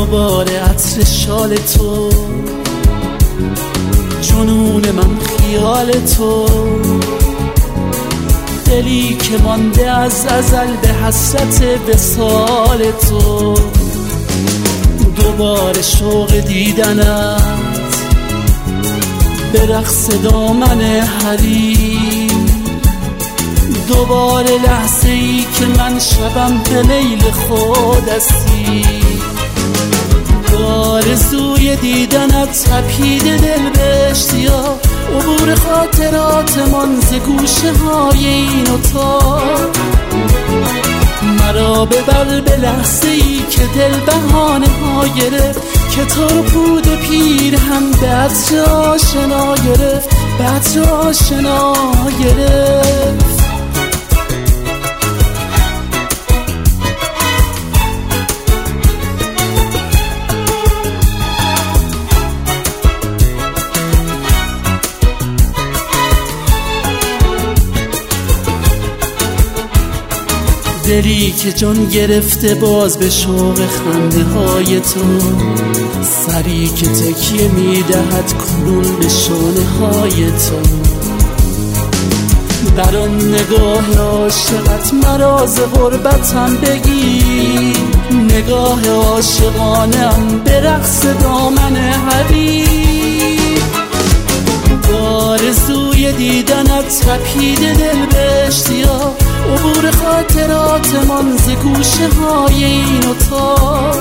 دوباره عطر شال تو، جنون من خیال تو، دلی که مانده از ازل به حسرت وصال تو. دوباره شوق دیدنت به رقص دامن حریر، دوباره لحظه ای که من شبم به میل خود اسیر. آرزوی دیدنت تپیده دل به اشتیاق، عبور خاطراتمان ز گوشه های این اتاق. مرا ببر به لحظه ای که دل بهانه ها گرفت، که تو رو پود پیر هم به عطر آشنا گرفت، به عطر آشنا گرفت. دلی که جان گرفته باز به شوق خنده های تو، سری که تکیه میدهد کنون به شانه های تو. در آن نگاه عاشقت مرا ز غربتم بگیر، نگاه عاشقانم به رقص دامن حریر. آرزوی دیدنت تپیده دل به اشتیاق، عبور خاطراتمان ز گوشه های این اتاق.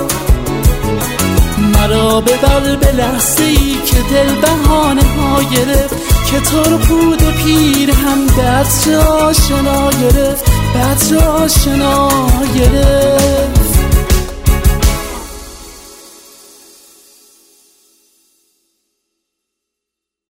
مرا ببر به لحظه ای که دل بهانه ها گرفت، که تو رو پود پیر هم به عطر آشنا گرفت، به عطر آشنا گرفت.